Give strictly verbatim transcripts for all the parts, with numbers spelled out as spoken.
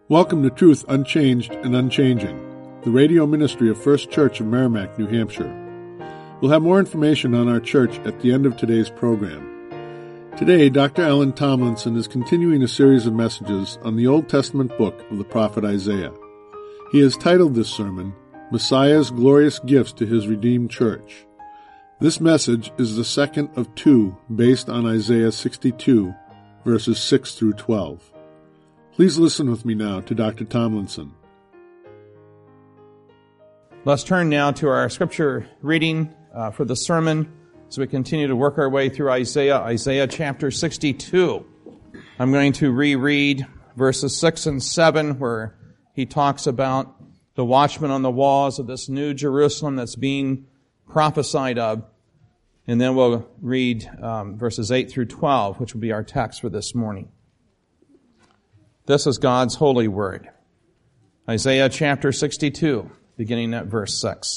Welcome to Truth Unchanged and Unchanging, the radio ministry of First Church of Merrimack, New Hampshire. We'll have more information on our church at the end of today's program. Today, Doctor Alan Tomlinson is continuing a series of messages on the Old Testament book of the prophet Isaiah. He has titled this sermon, Messiah's Glorious Gifts to His Redeemed Church. This message is the second of two based on Isaiah sixty-two, verses six through twelve. Please listen with me now to Doctor Tomlinson. Let's turn now to our scripture reading uh, for the sermon as we continue to work our way through Isaiah, Isaiah chapter sixty-two. I'm going to reread verses six and seven where he talks about the watchmen on the walls of this new Jerusalem that's being prophesied of. And then we'll read um, verses eight through twelve, which will be our text for this morning. This is God's holy word. Isaiah chapter sixty-two, beginning at verse six.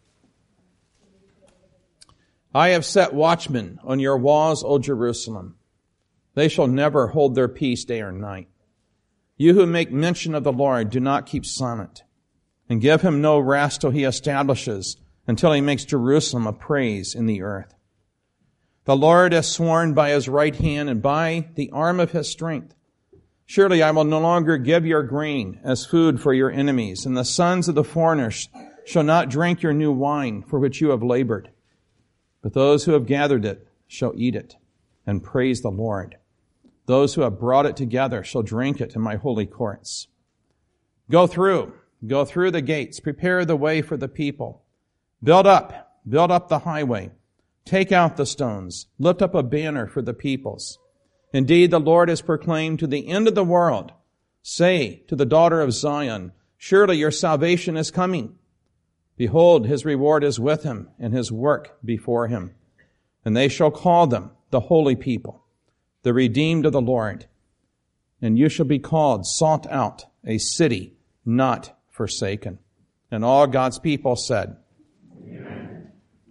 I have set watchmen on your walls, O Jerusalem. They shall never hold their peace day or night. You who make mention of the Lord, do not keep silent, and give him no rest till he establishes, until he makes Jerusalem a praise in the earth. The Lord has sworn by his right hand and by the arm of his strength. Surely I will no longer give your grain as food for your enemies, and the sons of the foreigners shall not drink your new wine for which you have labored. But those who have gathered it shall eat it and praise the Lord. Those who have brought it together shall drink it in my holy courts. Go through, go through the gates, prepare the way for the people. Build up, build up the highway. Take out the stones, lift up a banner for the peoples. Indeed, the Lord has proclaimed to the end of the world, say to the daughter of Zion, surely your salvation is coming. Behold, his reward is with him, and his work before him. And they shall call them the holy people, the redeemed of the Lord. And you shall be called sought out, a city not forsaken. And all God's people said, Amen.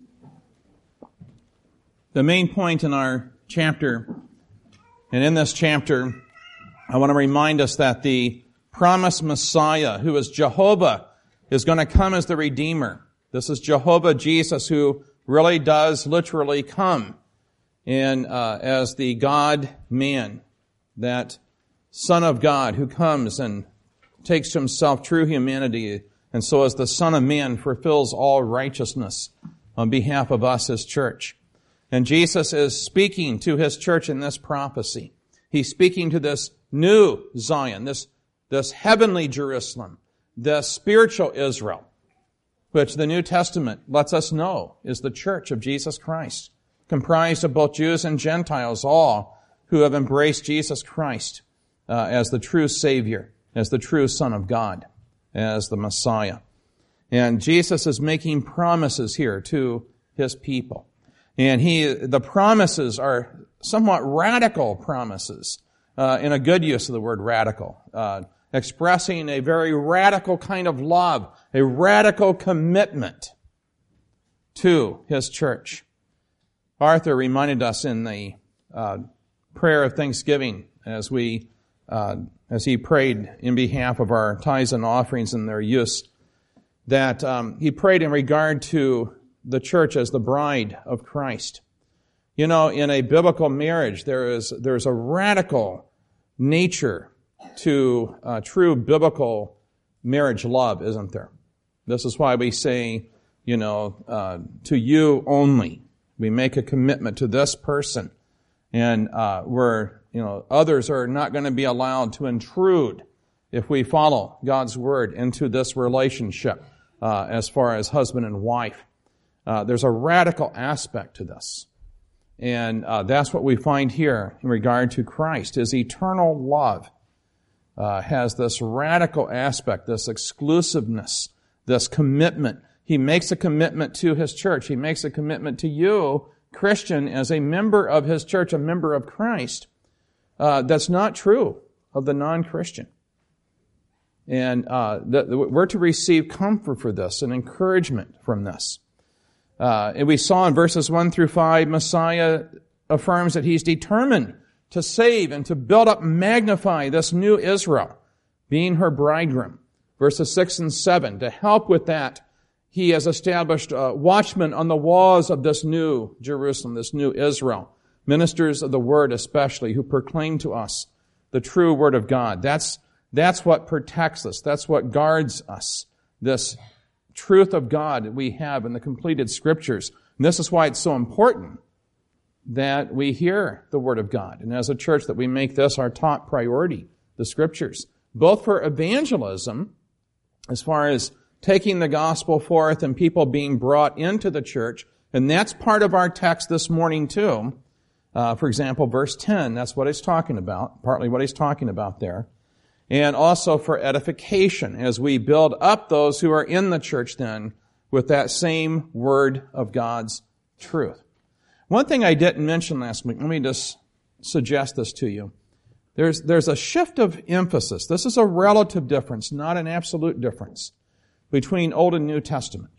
The main point in our chapter, and in this chapter, I want to remind us that the promised Messiah, who is Jehovah, is going to come as the Redeemer. This is Jehovah Jesus, who really does literally come and uh, as the God-man, that Son of God who comes and takes to himself true humanity, and so as the Son of Man fulfills all righteousness on behalf of us, his church. And Jesus is speaking to his church in this prophecy. He's speaking to this new Zion, this, this heavenly Jerusalem, this spiritual Israel, which the New Testament lets us know is the church of Jesus Christ, comprised of both Jews and Gentiles, all who have embraced Jesus Christ uh, as the true Savior, as the true Son of God, as the Messiah. And Jesus is making promises here to his people. And he, the promises are somewhat radical promises, uh, in a good use of the word radical, uh, expressing a very radical kind of love, a radical commitment to his church. Arthur reminded us in the uh, prayer of thanksgiving as we, uh, as he prayed in behalf of our tithes and offerings and their use, that um, he prayed in regard to the church as the bride of Christ. You know, in a biblical marriage, there is there's a radical nature to uh, true biblical marriage love, isn't there? This is why we say, you know, uh, to you only. We make a commitment to this person, and uh, where you know others are not going to be allowed to intrude if we follow God's word into this relationship uh, as far as husband and wife. Uh, there's a radical aspect to this. And uh, that's what we find here in regard to Christ. His eternal love uh, has this radical aspect, this exclusiveness, this commitment. He makes a commitment to his church. He makes a commitment to you, Christian, as a member of his church, a member of Christ. Uh, that's not true of the non-Christian. And uh, the, we're to receive comfort for this and encouragement from this. Uh, and we saw in verses one through five, Messiah affirms that he's determined to save and to build up and magnify this new Israel, being her bridegroom. Verses six and seven, to help with that, he has established uh, watchmen on the walls of this new Jerusalem, this new Israel, ministers of the word especially, who proclaim to us the true word of God. That's, that's what protects us. That's what guards us. This truth of God that we have in the completed scriptures. And this is why it's so important that we hear the word of God. And as a church that we make this our top priority, the scriptures, both for evangelism, as far as taking the gospel forth and people being brought into the church. And that's part of our text this morning too. Uh, for example, verse ten, that's what he's talking about, partly what he's talking about there. And also for edification, as we build up those who are in the church then with that same word of God's truth. One thing I didn't mention last week, let me just suggest this to you. There's, there's a shift of emphasis. This is a relative difference, not an absolute difference, between Old and New Testament.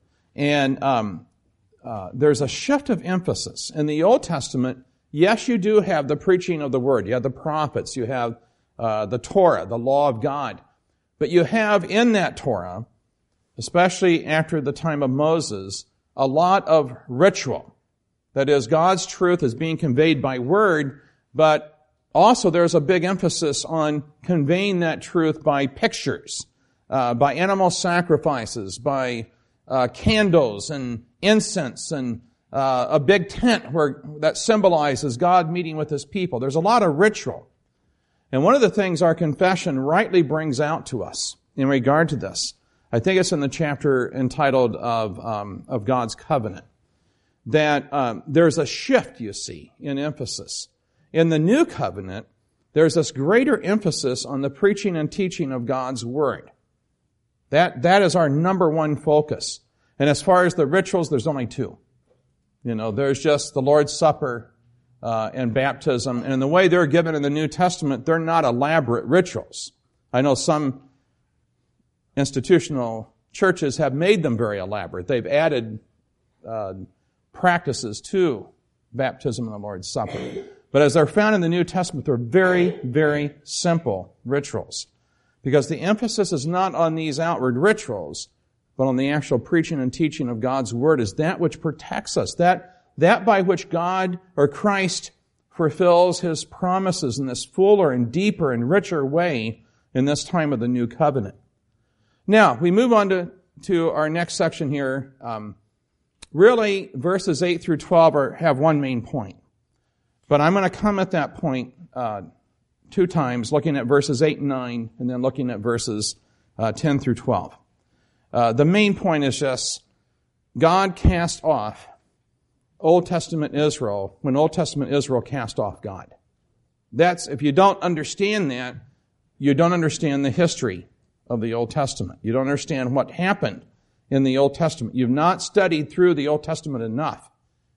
And um, uh, there's a shift of emphasis. In the Old Testament, yes, you do have the preaching of the word. You have the prophets. You have uh, the Torah, the law of God. But you have in that Torah, especially after the time of Moses, a lot of ritual. That is, God's truth is being conveyed by word, but also there's a big emphasis on conveying that truth by pictures, uh, by animal sacrifices, by uh, candles and incense and uh, a big tent where that symbolizes God meeting with His people. There's a lot of ritual. And one of the things our confession rightly brings out to us in regard to this, I think it's in the chapter entitled of, um, of God's covenant, that um, there's a shift, you see, in emphasis. In the new covenant, there's this greater emphasis on the preaching and teaching of God's word. That, that is our number one focus. And as far as the rituals, there's only two. You know, there's just the Lord's Supper uh, and baptism. And the way they're given in the New Testament, they're not elaborate rituals. I know some institutional churches have made them very elaborate. They've added uh, practices to baptism and the Lord's Supper. But as they're found in the New Testament, they're very, very simple rituals. Because the emphasis is not on these outward rituals, but on the actual preaching and teaching of God's Word is that which protects us, that, that by which God or Christ fulfills His promises in this fuller and deeper and richer way in this time of the New Covenant. Now, we move on to, to our next section here. Um, really, verses eight through twelve are, have one main point. But I'm going to come at that point uh, two times, looking at verses eight and nine, and then looking at verses uh, ten through twelve. Uh, the main point is just, God cast off Old Testament Israel when Old Testament Israel cast off God. That's, if you don't understand that, you don't understand the history of the Old Testament. You don't understand what happened in the Old Testament. You've not studied through the Old Testament enough.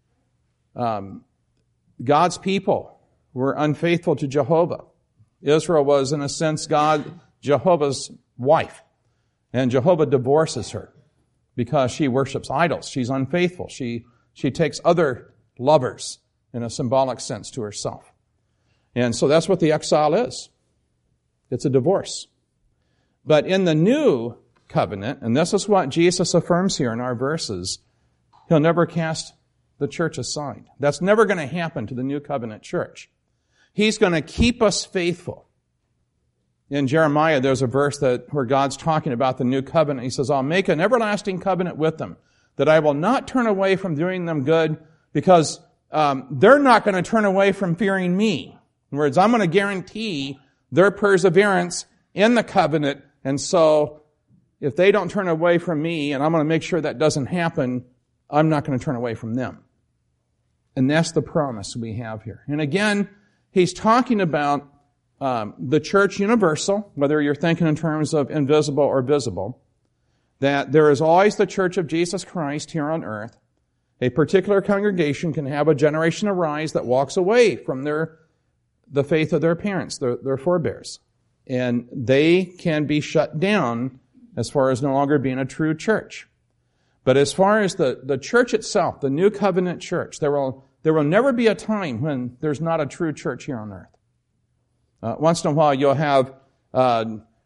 Um, God's people were unfaithful to Jehovah. Israel was, in a sense, God, Jehovah's wife. And Jehovah divorces her because she worships idols. She's unfaithful. She, she takes other lovers in a symbolic sense to herself. And so that's what the exile is. It's a divorce. But in the new covenant, and this is what Jesus affirms here in our verses, He'll never cast the church aside. That's never going to happen to the new covenant church. He's going to keep us faithful. In Jeremiah, there's a verse that where God's talking about the new covenant. He says, I'll make an everlasting covenant with them, that I will not turn away from doing them good, because um, they're not going to turn away from fearing me. In other words, I'm going to guarantee their perseverance in the covenant, and so if they don't turn away from me, and I'm going to make sure that doesn't happen, I'm not going to turn away from them. And that's the promise we have here. And again, he's talking about um, the church universal, whether you're thinking in terms of invisible or visible, that there is always the church of Jesus Christ here on earth. A particular congregation can have a generation arise that walks away from their the faith of their parents, their, their forebears. And they can be shut down as far as no longer being a true church. But as far as the, the church itself, the new covenant church, there will, there will never be a time when there's not a true church here on earth. Uh, once in a while you'll have uh,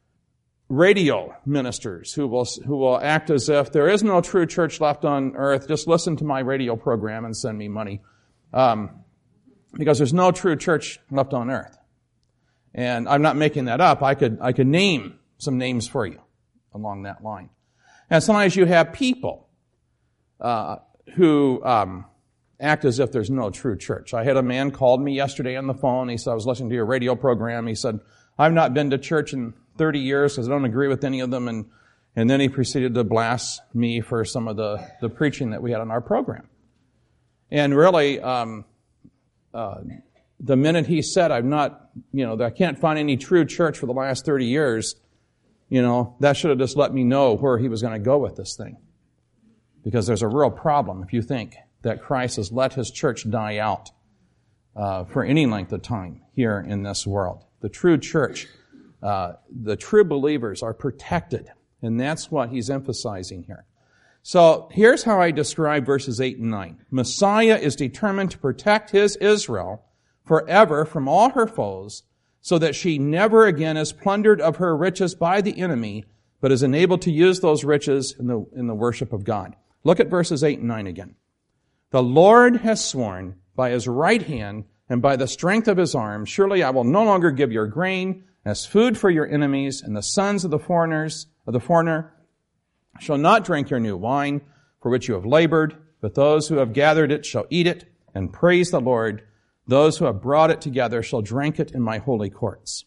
radio ministers who will who will act as if there is no true church left on earth. Just listen to my radio program and send me money, um, because there's no true church left on earth. And I'm not making that up. I could I could name some names for you along that line. And sometimes you have people uh, who um, act as if there's no true church. I had a man called me yesterday on the phone. He said, I was listening to your radio program. He said, I've not been to church in thirty years because I don't agree with any of them. And, and then he proceeded to blast me for some of the, the preaching that we had on our program. And really, um, uh, the minute he said, I've not, you know, I can't find any true church for the last thirty years, you know, that should have just let me know where he was going to go with this thing. Because there's a real problem if you think that Christ has let his church die out uh, for any length of time here in this world. The true church, uh, the true believers are protected, and that's what he's emphasizing here. So here's how I describe verses eight and nine. Messiah is determined to protect his Israel forever from all her foes, so that she never again is plundered of her riches by the enemy, but is enabled to use those riches in the, in the worship of God. Look at verses eight and nine again. The Lord has sworn by his right hand and by the strength of his arm, surely I will no longer give your grain as food for your enemies, and the sons of the foreigners, of the foreigner, shall not drink your new wine, for which you have labored, but those who have gathered it shall eat it, and praise the Lord. Those who have brought it together shall drink it in my holy courts.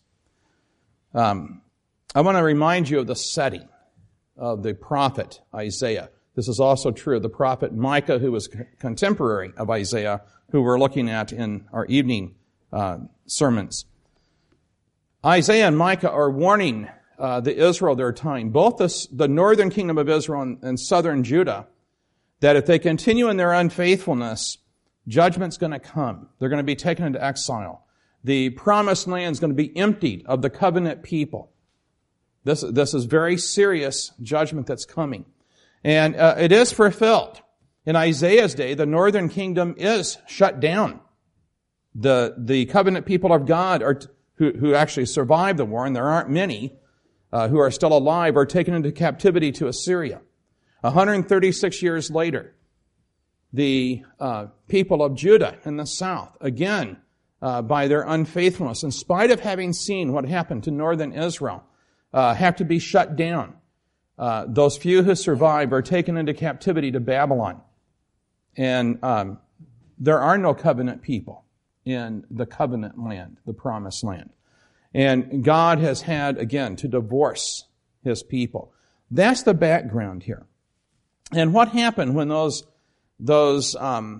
Um, I want to remind you of the setting of the prophet Isaiah. This is also true of the prophet Micah, who was contemporary of Isaiah, who we're looking at in our evening uh, sermons. Isaiah and Micah are warning uh, the Israel of their time, both the, the northern kingdom of Israel and, and southern Judah, that if they continue in their unfaithfulness, judgment's going to come. They're going to be taken into exile. The promised land is going to be emptied of the covenant people. This, this is very serious judgment that's coming. And uh, it is fulfilled. In Isaiah's day, the northern kingdom is shut down. The, the covenant people of God are t- who, who actually survived the war, and there aren't many uh, who are still alive, are taken into captivity to Assyria. one hundred thirty-six years later, the uh, people of Judah in the south, again, uh, by their unfaithfulness, in spite of having seen what happened to northern Israel, uh, have to be shut down. Uh, those few who survive are taken into captivity to Babylon. And um, there are no covenant people in the covenant land, the promised land. And God has had, again, to divorce his people. That's the background here. And what happened when those those um,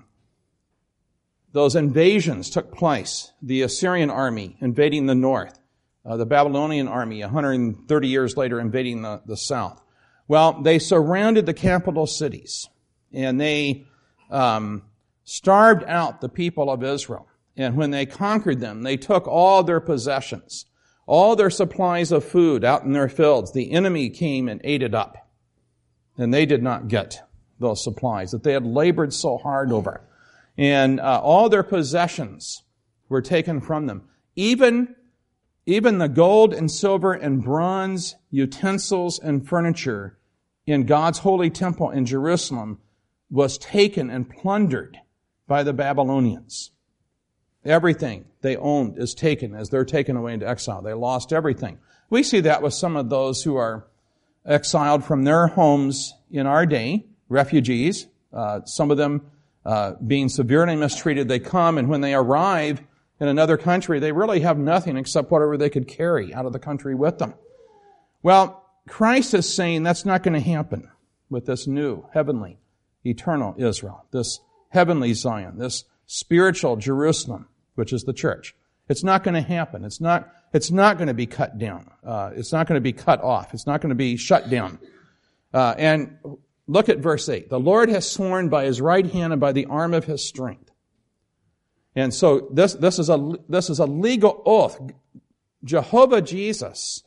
those invasions took place? The Assyrian army invading the north, uh, the Babylonian army one hundred thirty years later invading the, the south. Well, they surrounded the capital cities, and they um, starved out the people of Israel. And when they conquered them, they took all their possessions, all their supplies of food out in their fields. The enemy came and ate it up, and they did not get those supplies that they had labored so hard over. And uh, all their possessions were taken from them. Even, even the gold and silver and bronze utensils and furniture in God's holy temple in Jerusalem was taken and plundered by the Babylonians. Everything they owned is taken as they're taken away into exile. They lost everything. We see that with some of those who are exiled from their homes in our day, refugees, uh, some of them uh, being severely mistreated. They come, and when they arrive in another country, they really have nothing except whatever they could carry out of the country with them. Well, Christ is saying that's not going to happen with this new, heavenly, eternal Israel, this heavenly Zion, this spiritual Jerusalem, which is the church. It's not going to happen. It's not, it's not going to be cut down. Uh, it's not going to be cut off. It's not going to be shut down. Uh, and look at verse eight. The Lord has sworn by his right hand and by the arm of his strength. And so this, this is a, this is a legal oath. Jehovah Jesus,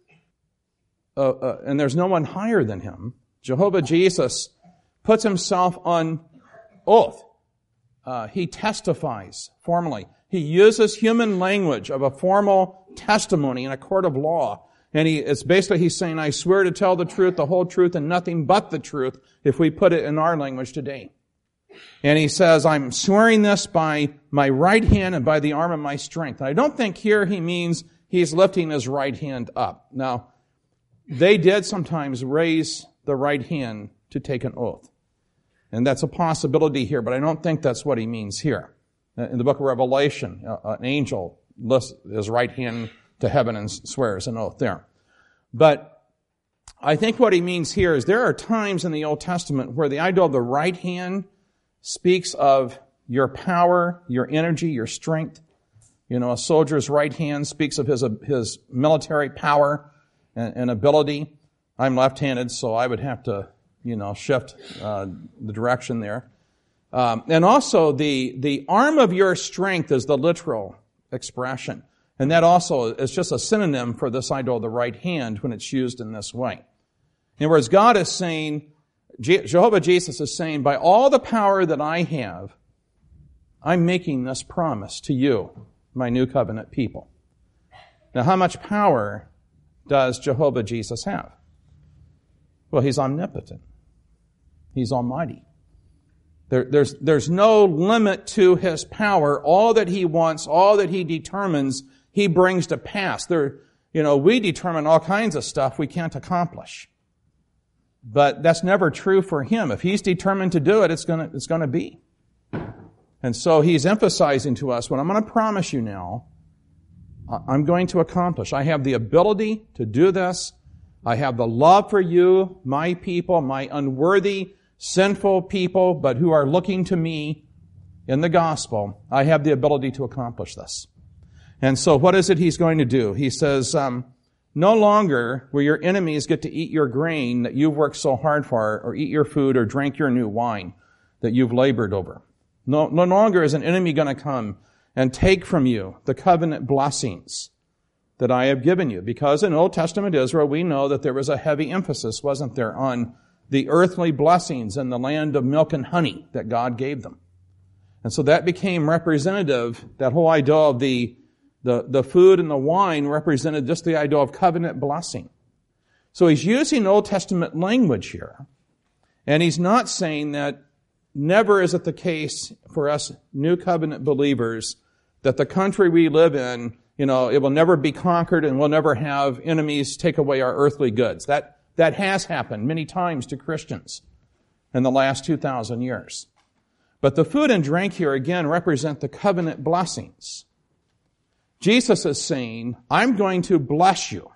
uh, uh, and there's no one higher than him. Jehovah Jesus puts himself on oath. Uh, he testifies formally. He uses human language of a formal testimony in a court of law And he, it's basically he's saying, I swear to tell the truth, the whole truth, and nothing but the truth, if we put it in our language today. And he says, I'm swearing this by my right hand and by the arm of my strength. And I don't think here he means he's lifting his right hand up. Now, they did sometimes raise the right hand to take an oath. And that's a possibility here, but I don't think that's what he means here. In the book of Revelation, an angel lifts his right hand to heaven and swears an oath there. But I think what he means here is there are times in the Old Testament where the idea of the right hand speaks of your power, your energy, your strength. You know, a soldier's right hand speaks of his, his military power and, and ability. I'm left-handed, so I would have to, you know, shift uh, the direction there. Um, and also, the, the arm of your strength is the literal expression. And that also is just a synonym for this idea of the right hand when it's used in this way. In other words, God is saying, Jehovah Jesus is saying, by all the power that I have, I'm making this promise to you, my new covenant people. Now, how much power does Jehovah Jesus have? Well, he's omnipotent. He's almighty. There, there's, there's no limit to his power. All that he wants, all that he determines, he brings to pass. There, you know, we determine all kinds of stuff we can't accomplish. But that's never true for him. If he's determined to do it, it's gonna, it's gonna be. And so he's emphasizing to us, what I'm gonna promise you now, I'm going to accomplish. I have the ability to do this. I have the love for you, my people, my unworthy, sinful people, but who are looking to me in the gospel. I have the ability to accomplish this. And so what is it he's going to do? He says, um, no longer will your enemies get to eat your grain that you've worked so hard for, or eat your food, or drink your new wine that you've labored over. No, no longer is an enemy going to come and take from you the covenant blessings that I have given you. Because in Old Testament Israel, we know that there was a heavy emphasis, wasn't there, on the earthly blessings in the land of milk and honey that God gave them. And so that became representative, that whole idea of the The, the food and the wine represented just the idea of covenant blessing. So he's using Old Testament language here. And he's not saying that never is it the case for us New Covenant believers that the country we live in, you know, it will never be conquered and we'll never have enemies take away our earthly goods. That, that has happened many times to Christians in the last two thousand years. But the food and drink here again represent the covenant blessings. Jesus is saying, I'm going to bless you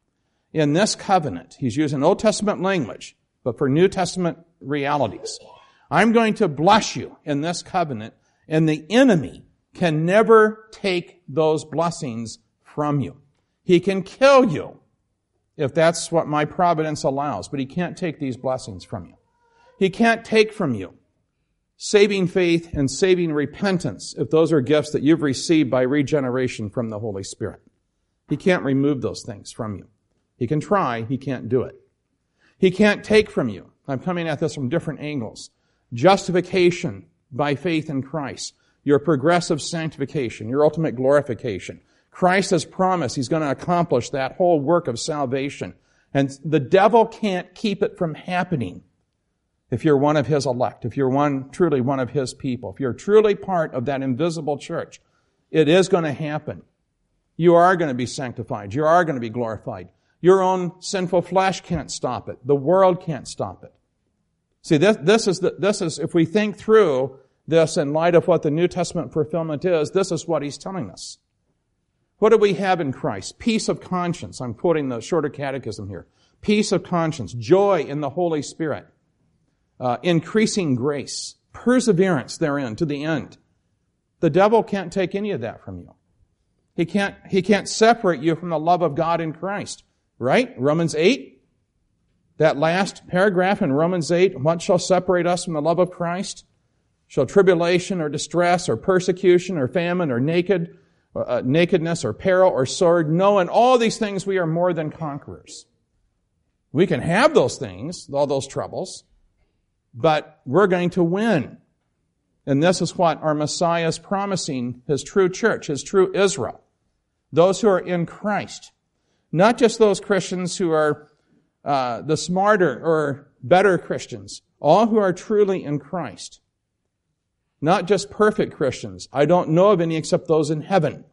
in this covenant. He's using Old Testament language, but for New Testament realities. I'm going to bless you in this covenant, and the enemy can never take those blessings from you. He can kill you if that's what my providence allows, but he can't take these blessings from you. He can't take from you saving faith and saving repentance, if those are gifts that you've received by regeneration from the Holy Spirit. He can't remove those things from you. He can try, he can't do it. He can't take from you. I'm coming at this from different angles. Justification by faith in Christ. Your progressive sanctification, your ultimate glorification. Christ has promised he's going to accomplish that whole work of salvation. And the devil can't keep it from happening. If you're one of his elect, if you're one, truly one of his people, if you're truly part of that invisible church, it is going to happen. You are going to be sanctified. You are going to be glorified. Your own sinful flesh can't stop it. The world can't stop it. See, this, this is, the, this is, if we think through this in light of what the New Testament fulfillment is, this is what he's telling us. What do we have in Christ? Peace of conscience. I'm quoting the Shorter Catechism here. Peace of conscience, joy in the Holy Spirit. Uh, increasing grace, perseverance therein to the end. The devil can't take any of that from you. He can't, he can't separate you from the love of God in Christ. Right? Romans eight? That last paragraph in Romans eight, what shall separate us from the love of Christ? Shall tribulation or distress or persecution or famine or naked, uh, nakedness or peril or sword? No, in all these things we are more than conquerors. We can have those things, all those troubles, but we're going to win. And this is what our Messiah is promising his true church, his true Israel. Those who are in Christ. Not just those Christians who are uh, the smarter or better Christians, all who are truly in Christ. Not just perfect Christians. I don't know of any except those in heaven.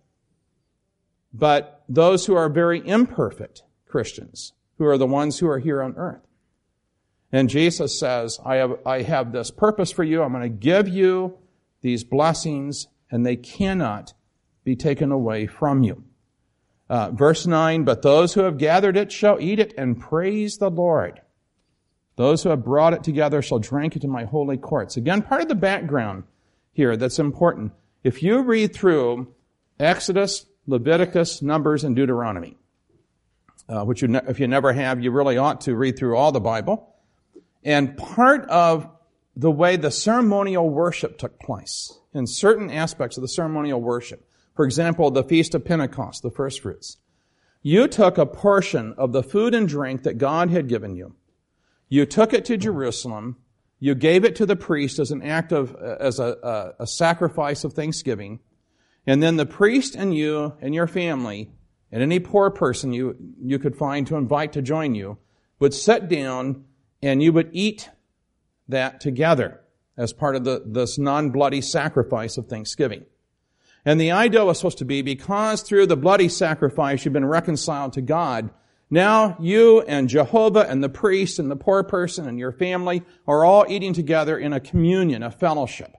But those who are very imperfect Christians, who are the ones who are here on earth. And Jesus says, I have, I have this purpose for you. I'm going to give you these blessings, and they cannot be taken away from you. Uh, verse nine, but those who have gathered it shall eat it and praise the Lord. Those who have brought it together shall drink it in my holy courts. Again, part of the background here that's important. If you read through Exodus, Leviticus, Numbers, and Deuteronomy, uh, which you ne- if you never have, you really ought to read through all the Bible. And part of the way the ceremonial worship took place, in certain aspects of the ceremonial worship, for example, the Feast of Pentecost, the first fruits, you took a portion of the food and drink that God had given you. You took it to Jerusalem. You gave it to the priest as an act of, as a, a, a sacrifice of thanksgiving. And then the priest and you and your family and any poor person you, you could find to invite to join you would sit down and you would eat that together as part of the, this non-bloody sacrifice of thanksgiving. And the idea was supposed to be, because through the bloody sacrifice you've been reconciled to God, now you and Jehovah and the priest and the poor person and your family are all eating together in a communion, a fellowship.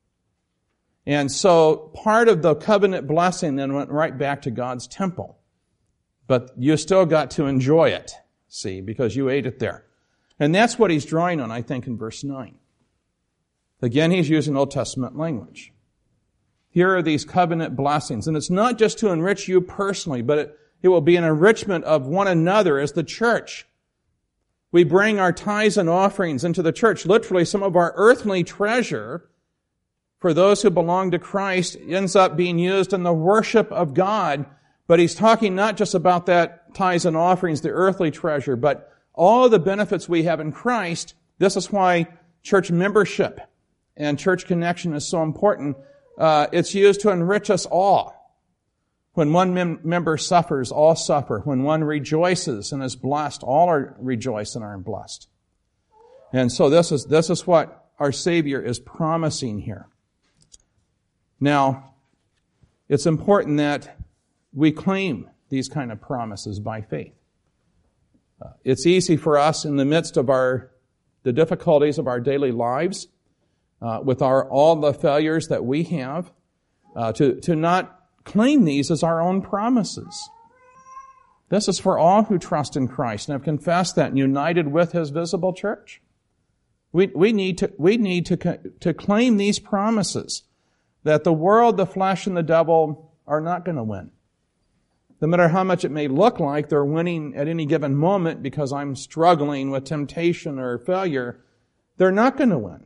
And so part of the covenant blessing then went right back to God's temple. But you still got to enjoy it, see, because you ate it there. And that's what he's drawing on, I think, in verse nine. Again, he's using Old Testament language. Here are these covenant blessings. And it's not just to enrich you personally, but it, it will be an enrichment of one another as the church. We bring our tithes and offerings into the church. Literally, some of our earthly treasure for those who belong to Christ ends up being used in the worship of God. But he's talking not just about that tithes and offerings, the earthly treasure, but all the benefits we have in Christ. This is why church membership and church connection is so important. Uh, it's used to enrich us all. When one mem- member suffers, all suffer. When one rejoices and is blessed, all are rejoice and are blessed. And so this is, this is what our Savior is promising here. Now, it's important that we claim these kind of promises by faith. Uh, it's easy for us in the midst of our, the difficulties of our daily lives, Uh, with our all the failures that we have, uh, to, to not claim these as our own promises. This is for all who trust in Christ and have confessed that and united with His visible church. We, we need to, we need to, to claim these promises that the world, the flesh, and the devil are not going to win. No matter how much it may look like they're winning at any given moment because I'm struggling with temptation or failure, they're not going to win.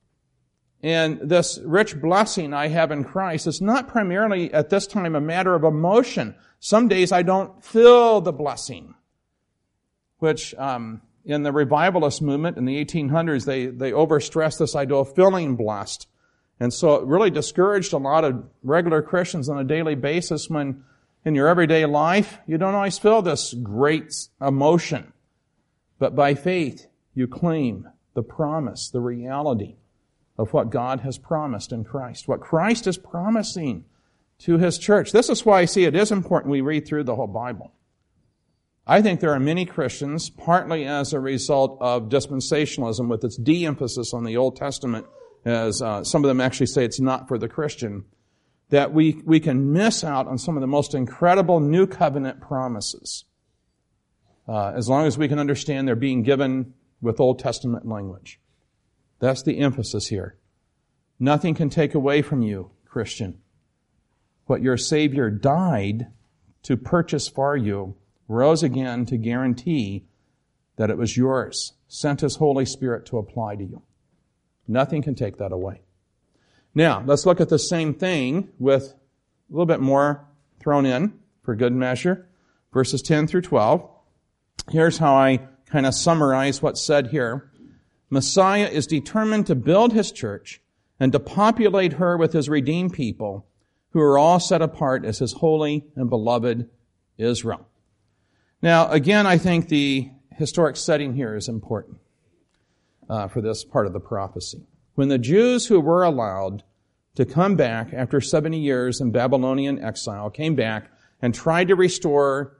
And this rich blessing I have in Christ is not primarily at this time a matter of emotion. Some days I don't feel the blessing, which um, in the revivalist movement in the eighteen hundreds, they, they overstressed this idea of feeling blessed. And so it really discouraged a lot of regular Christians on a daily basis when in your everyday life you don't always feel this great emotion. But by faith you claim the promise, the reality of what God has promised in Christ, what Christ is promising to His church. This is why I see it is important we read through the whole Bible. I think there are many Christians, partly as a result of dispensationalism with its de-emphasis on the Old Testament, as uh, some of them actually say it's not for the Christian, that we, we can miss out on some of the most incredible new covenant promises, uh, as long as we can understand they're being given with Old Testament language. That's the emphasis here. Nothing can take away from you, Christian, what your Savior died to purchase for you, rose again to guarantee that it was yours, sent His Holy Spirit to apply to you. Nothing can take that away. Now, let's look at the same thing with a little bit more thrown in for good measure. Verses ten through twelve. Here's how I kind of summarize what's said here. Messiah is determined to build His church and to populate her with His redeemed people who are all set apart as His holy and beloved Israel. Now, again, I think the historic setting here is important uh, for this part of the prophecy. When the Jews who were allowed to come back after seventy years in Babylonian exile came back and tried to restore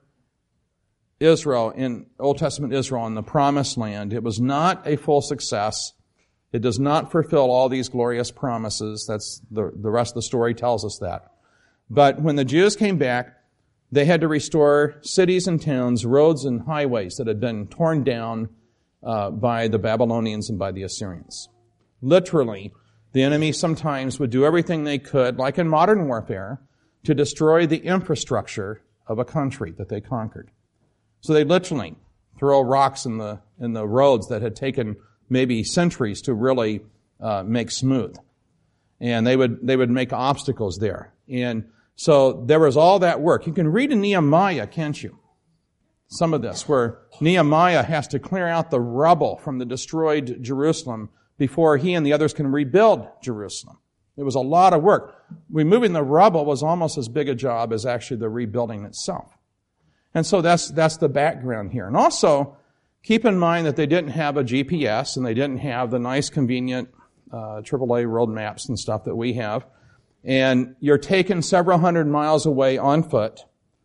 Israel in Old Testament Israel in the Promised Land, it was not a full success. It does not fulfill all these glorious promises. That's the, the rest of the story tells us that. But when the Jews came back, they had to restore cities and towns, roads and highways that had been torn down uh, by the Babylonians and by the Assyrians. Literally, the enemy sometimes would do everything they could, like in modern warfare, to destroy the infrastructure of a country that they conquered. So they literally throw rocks in the in the roads that had taken maybe centuries to really uh, make smooth, and they would they would make obstacles there. And so there was all that work. You can read in Nehemiah, can't you? Some of this, where Nehemiah has to clear out the rubble from the destroyed Jerusalem before he and the others can rebuild Jerusalem. It was a lot of work. Removing the rubble was almost as big a job as actually the rebuilding itself. And so that's that's the background here. And also, keep in mind that they didn't have a G P S and they didn't have the nice, convenient uh, triple A road maps and stuff that we have. And you're taken several hundred miles away on foot,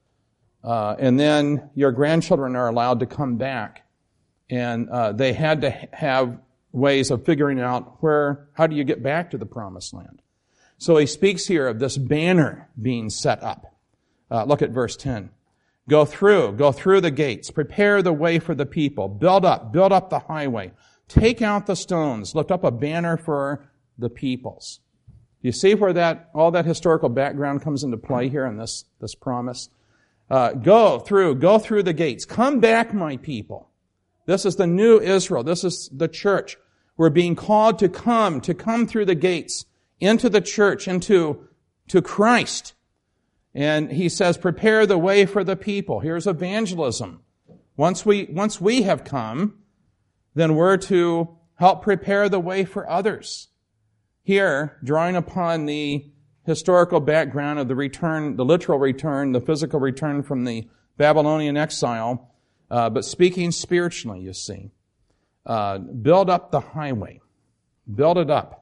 uh, and then your grandchildren are allowed to come back. And uh, they had to have ways of figuring out where, how do you get back to the Promised Land? So he speaks here of this banner being set up. Uh, look at verse ten. Go through, go through the gates, prepare the way for the people, build up, build up the highway, take out the stones, lift up a banner for the peoples. You see where that, all that historical background comes into play here in this, this promise? Uh, go through, go through the gates. Come back, my people. This is the new Israel. This is the church. We're being called to come, to come through the gates into the church, into, to Christ. And he says, prepare the way for the people. Here's evangelism. Once we, once we have come, then we're to help prepare the way for others. Here, drawing upon the historical background of the return, the literal return, the physical return from the Babylonian exile, uh, but speaking spiritually, you see. Uh, build up the highway. Build it up.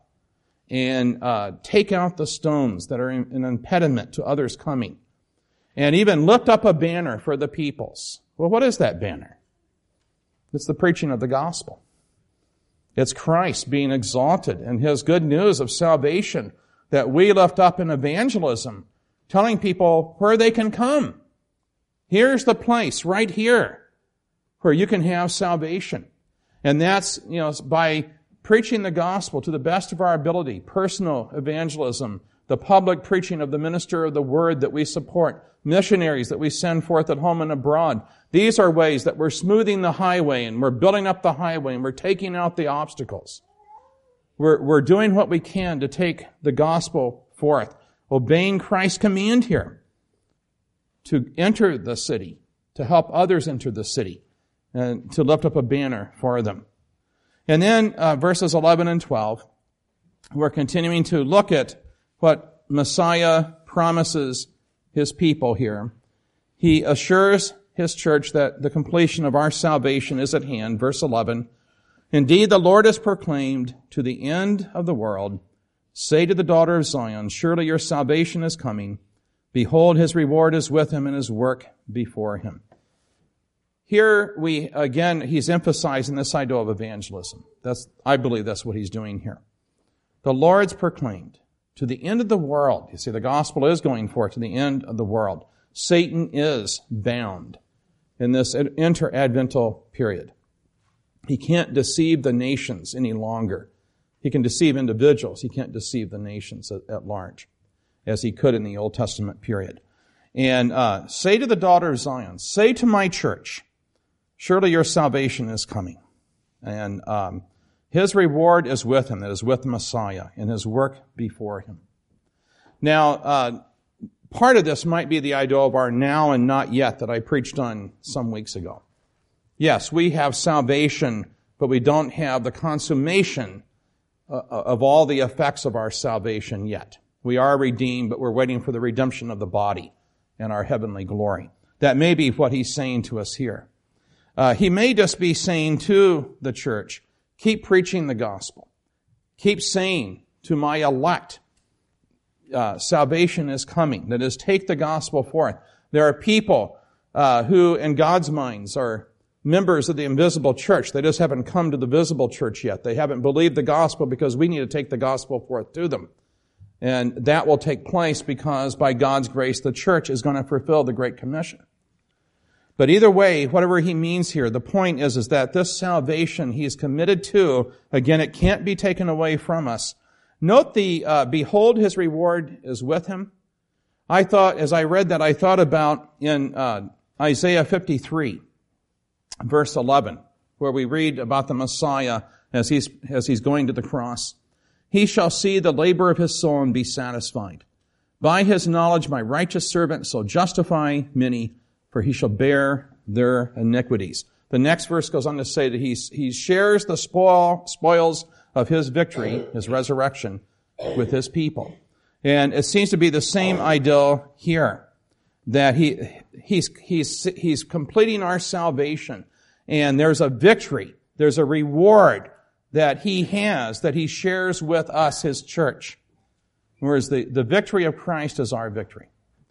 And uh, take out the stones that are an impediment to others coming. And even lift up a banner for the peoples. Well, what is that banner? It's the preaching of the gospel. It's Christ being exalted and His good news of salvation that we lift up in evangelism, telling people where they can come. Here's the place right here where you can have salvation. And that's, you know, by preaching the gospel to the best of our ability, personal evangelism, the public preaching of the minister of the word that we support, missionaries that we send forth at home and abroad. These are ways that we're smoothing the highway and we're building up the highway and we're taking out the obstacles. We're, we're doing what we can to take the gospel forth, obeying Christ's command here to enter the city, to help others enter the city, and to lift up a banner for them. And then uh, verses eleven and twelve, we're continuing to look at what Messiah promises His people here. He assures His church that the completion of our salvation is at hand. Verse eleven, indeed the Lord has proclaimed to the end of the world, say to the daughter of Zion, surely your salvation is coming. Behold, His reward is with Him and His work before Him. Here we, again, he's emphasizing this idea of evangelism. That's, I believe that's what he's doing here. The Lord's proclaimed to the end of the world. You see, the gospel is going forth to the end of the world. Satan is bound in this inter-advental period. He can't deceive the nations any longer. He can deceive individuals. He can't deceive the nations at, at large, as he could in the Old Testament period. And uh, say to the daughter of Zion, say to my church, surely your salvation is coming. And um, His reward is with Him, that is with Messiah, and His work before Him. Now, uh, part of this might be the idea of our now and not yet that I preached on some weeks ago. Yes, we have salvation, but we don't have the consummation uh, of all the effects of our salvation yet. We are redeemed, but we're waiting for the redemption of the body and our heavenly glory. That may be what he's saying to us here. Uh, he may just be saying to the church, keep preaching the gospel. Keep saying to my elect, uh, salvation is coming. That is, take the gospel forth. There are people uh, who, in God's minds, are members of the invisible church. They just haven't come to the visible church yet. They haven't believed the gospel because we need to take the gospel forth to them. And that will take place because, by God's grace, the church is going to fulfill the Great Commission. But either way, whatever he means here, the point is, is that this salvation he's committed to, again, it can't be taken away from us. Note the, uh, behold, his reward is with him. I thought, as I read that, I thought about in uh, Isaiah fifty-three, verse eleven, where we read about the Messiah as he's, as he's going to the cross. He shall see the labor of his soul and be satisfied. By his knowledge my righteous servant shall justify many, for he shall bear their iniquities. The next verse goes on to say that he, he shares the spoil, spoils of his victory, his resurrection, with his people. And it seems to be the same ideal here, that he, he's, he's, he's completing our salvation, and there's a victory, there's a reward that he has, that he shares with us, his church. Whereas the, the victory of Christ is our victory.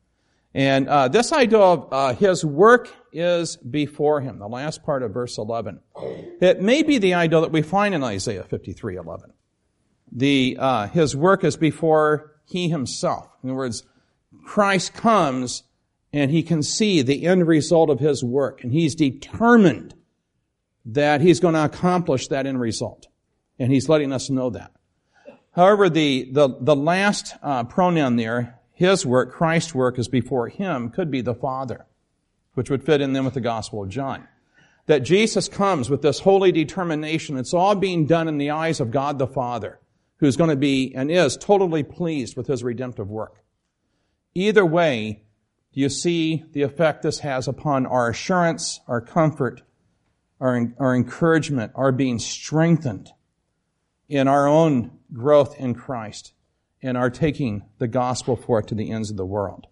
And uh, this idea of uh, his work is before him, the last part of verse eleven. It may be the idea that we find in Isaiah fifty-three eleven. The uh, his work is before he himself. In other words, Christ comes and he can see the end result of his work, and he's determined that he's going to accomplish that end result, and he's letting us know that. However, the the, the last uh, pronoun there, his work, Christ's work, is before him, could be the Father, which would fit in then with the Gospel of John. That Jesus comes with this holy determination. It's all being done in the eyes of God the Father, who's going to be and is totally pleased with his redemptive work. Either way, do you see the effect this has upon our assurance, our comfort, our, our encouragement, our being strengthened in our own growth in Christ, and are taking the gospel forth to the ends of the world.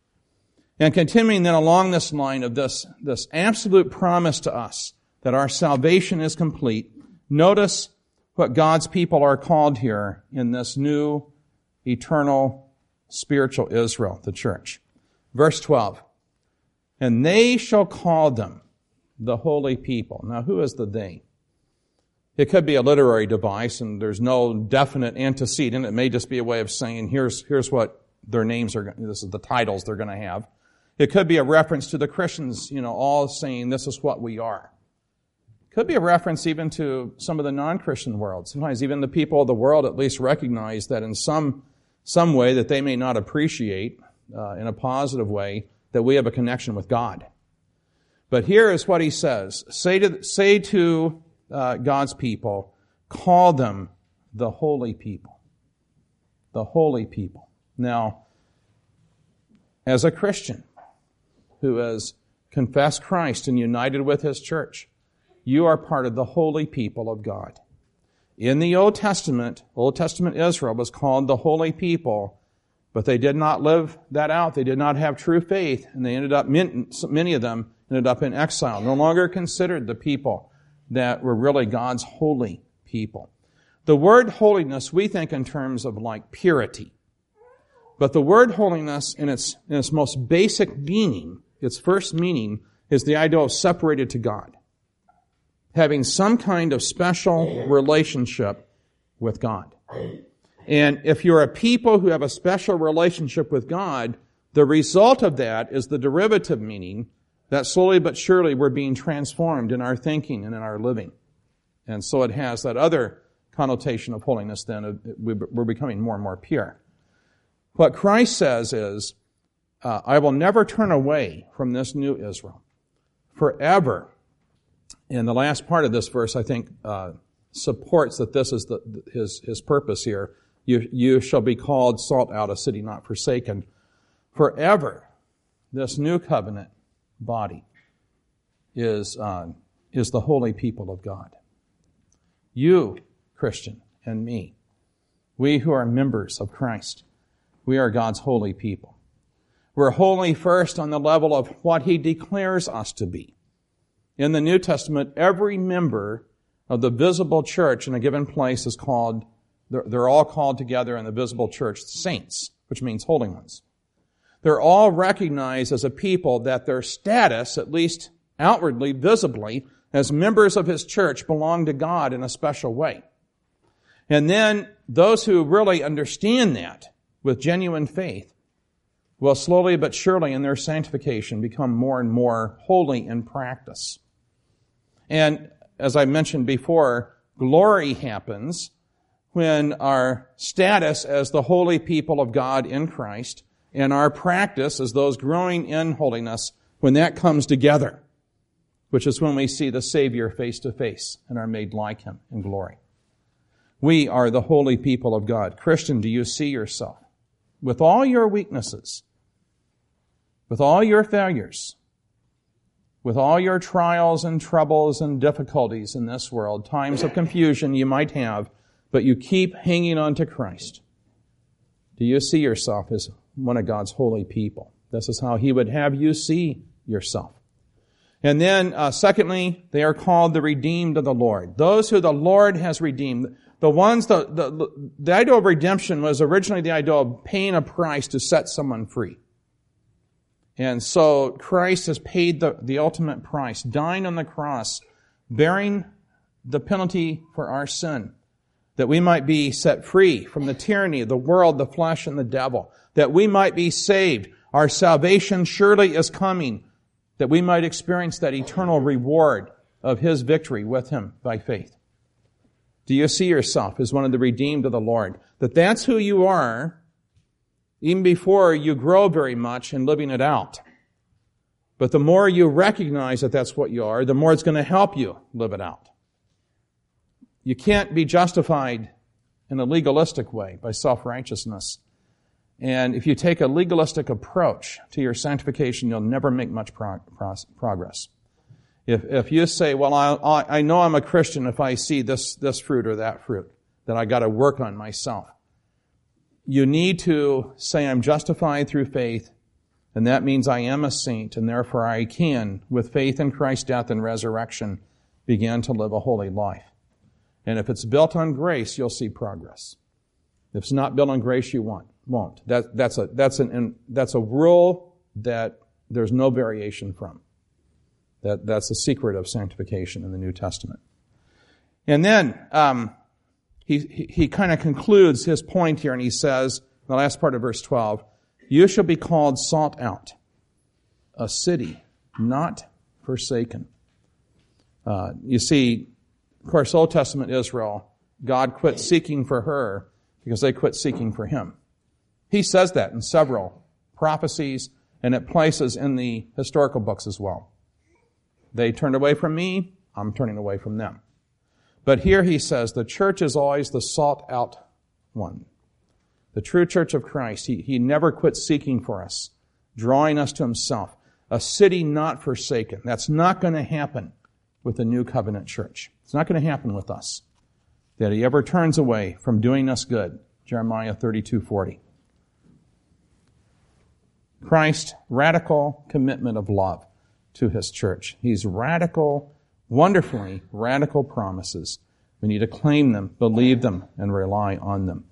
And continuing then along this line of this, this absolute promise to us that our salvation is complete, notice what God's people are called here in this new, eternal, spiritual Israel, the church. Verse twelve, and they shall call them the holy people. Now, who is the they? It could be a literary device, and there's no definite antecedent. It may just be a way of saying, here's, here's what their names are, this is the titles they're going to have. It could be a reference to the Christians, you know, all saying this is what we are. It could be a reference even to some of the non-Christian world. Sometimes even the people of the world at least recognize that in some, some way that they may not appreciate, uh, in a positive way, that we have a connection with God. But here is what he says. Say to, say to, Uh, God's people, call them the holy people. The holy people. Now, as a Christian who has confessed Christ and united with his church, you are part of the holy people of God. In the Old Testament, Old Testament Israel was called the holy people, but they did not live that out. They did not have true faith, and they ended up, many of them ended up in exile, no longer considered the people that were really God's holy people. The word holiness, we think in terms of like purity. But the word holiness in its, in its most basic meaning, its first meaning, is the idea of separated to God. Having some kind of special relationship with God. And if you're a people who have a special relationship with God, the result of that is the derivative meaning that slowly but surely we're being transformed in our thinking and in our living. And so it has that other connotation of holiness then. We're becoming more and more pure. What Christ says is, uh, I will never turn away from this new Israel. Forever. And the last part of this verse, I think, uh, supports that this is the, his, his purpose here. You, you shall be called salt out, a city not forsaken. Forever, this new covenant body is uh, is the holy people of God. You, Christian, and me, we who are members of Christ, we are God's holy people. We're holy first on the level of what He declares us to be. In the New Testament, every member of the visible church in a given place is called, they're, they're all called together in the visible church saints, which means holy ones. They're all recognized as a people that their status, at least outwardly, visibly, as members of His church, belong to God in a special way. And then those who really understand that with genuine faith will slowly but surely in their sanctification become more and more holy in practice. And as I mentioned before, glory happens when our status as the holy people of God in Christ and our practice as those growing in holiness, when that comes together, which is when we see the Savior face to face and are made like Him in glory. We are the holy people of God. Christian, do you see yourself with all your weaknesses, with all your failures, with all your trials and troubles and difficulties in this world, times of confusion you might have, but you keep hanging on to Christ? Do you see yourself as one of God's holy people? This is how He would have you see yourself. And then, uh, secondly, they are called the redeemed of the Lord. Those who the Lord has redeemed. The ones, the, the, the idea of redemption was originally the idea of paying a price to set someone free. And so Christ has paid the, the ultimate price, dying on the cross, bearing the penalty for our sin, that we might be set free from the tyranny of the world, the flesh, and the devil, that we might be saved. Our salvation surely is coming, that we might experience that eternal reward of His victory with Him by faith. Do you see yourself as one of the redeemed of the Lord? That that's who you are, even before you grow very much in living it out. But the more you recognize that that's what you are, the more it's going to help you live it out. You can't be justified in a legalistic way by self-righteousness. And if you take a legalistic approach to your sanctification, you'll never make much prog- progress. If if you say, well, I I know I'm a Christian if I see this this fruit or that fruit, that I got to work on myself. You need to say I'm justified through faith, and that means I am a saint, and therefore I can, with faith in Christ's death and resurrection, begin to live a holy life. And if it's built on grace, you'll see progress. If it's not built on grace, you won't. Won't. That, that's a that's an that's a rule that there's no variation from. That that's the secret of sanctification in the New Testament. And then um, he he, he kind of concludes his point here, and he says, the last part of verse twelve, "You shall be called sought out, a city not forsaken." Uh, you see, of course, Old Testament Israel, God quit seeking for her because they quit seeking for Him. He says that in several prophecies and at places in the historical books as well. They turned away from me, I'm turning away from them. But here he says the church is always the sought out one. The true church of Christ, he, he never quits seeking for us, drawing us to Himself. A city not forsaken. That's not going to happen with the New Covenant church. It's not going to happen with us. That He ever turns away from doing us good. Jeremiah thirty-two forty. Christ's radical commitment of love to His church. He's radical, wonderfully radical promises. We need to claim them, believe them, and rely on them.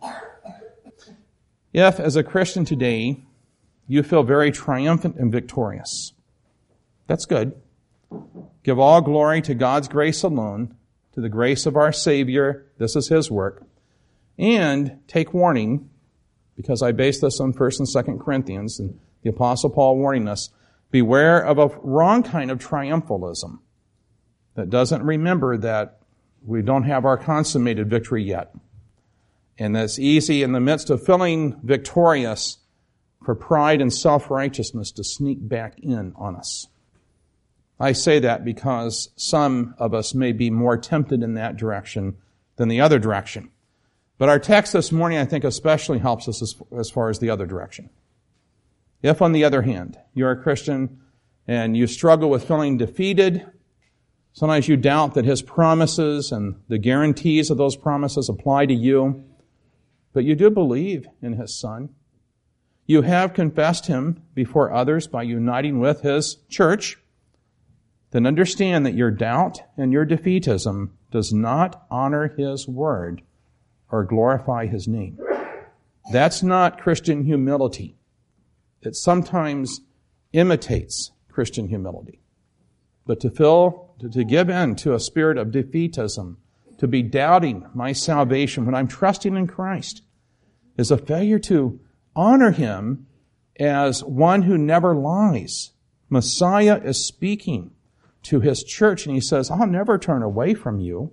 If, as a Christian today, you feel very triumphant and victorious, that's good. Give all glory to God's grace alone, to the grace of our Savior. This is His work. And take warning, because I base this on First and Second Corinthians, and the Apostle Paul warning us, beware of a wrong kind of triumphalism that doesn't remember that we don't have our consummated victory yet. And it's easy in the midst of feeling victorious for pride and self-righteousness to sneak back in on us. I say that because some of us may be more tempted in that direction than the other direction. But our text this morning, I think, especially helps us as, as far as the other direction. If, on the other hand, you're a Christian and you struggle with feeling defeated, sometimes you doubt that His promises and the guarantees of those promises apply to you, but you do believe in His Son. you have confessed him before others by uniting with his church, then understand that your doubt and your defeatism does not honor his word or glorify his name. That's not Christian humility. It sometimes imitates Christian humility. But to feel, to, to give in to a spirit of defeatism, to be doubting my salvation when I'm trusting in Christ, is a failure to honor him as one who never lies. Messiah is speaking to his church, and he says, I'll never turn away from you,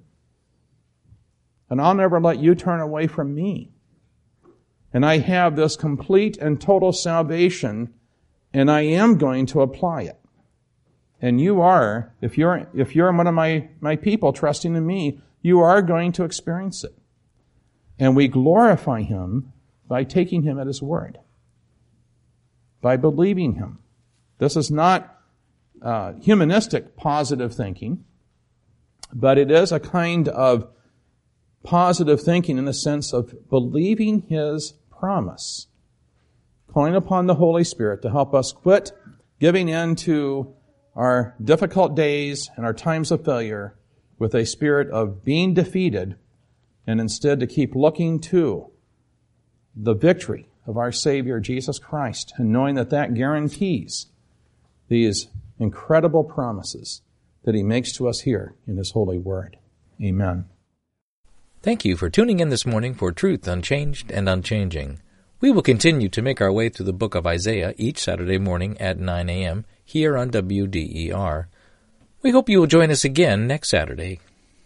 and I'll never let you turn away from me. And I have this complete and total salvation, and I am going to apply it. And you are, if you're if you're one of my, my people trusting in me, you are going to experience it. And we glorify him by taking him at his word, by believing him. This is not uh, humanistic positive thinking, but it is a kind of positive thinking in the sense of believing his promise, calling upon the Holy Spirit to help us quit giving in to our difficult days and our times of failure with a spirit of being defeated, and instead to keep looking to the victory of our Savior, Jesus Christ, and knowing that that guarantees these incredible promises that he makes to us here in his holy word. Amen. Thank you for tuning in this morning for Truth Unchanged and Unchanging. We will continue to make our way through the book of Isaiah each Saturday morning at nine a.m. here on W D E R. We hope you will join us again next Saturday.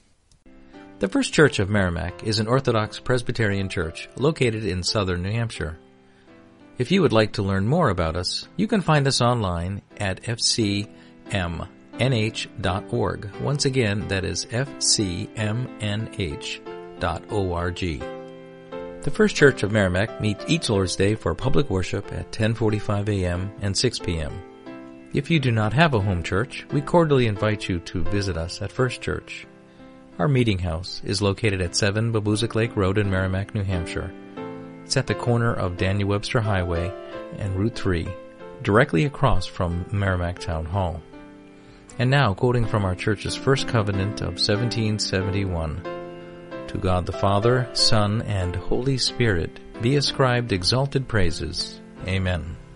The First Church of Merrimack is an Orthodox Presbyterian church located in southern New Hampshire. If you would like to learn more about us, you can find us online at f c m n h dot org. Once again, that is f c m n h dot org. The First Church of Merrimack meets each Lord's Day for public worship at ten forty-five a.m. and six p.m. If you do not have a home church, we cordially invite you to visit us at First Church. Our meeting house is located at seven Babuzik Lake Road in Merrimack, New Hampshire. It's at the corner of Daniel Webster Highway and Route three, directly across from Merrimack Town Hall. And now, quoting from our church's first covenant of seventeen seventy-one, to God the Father, Son, and Holy Spirit be ascribed exalted praises. Amen.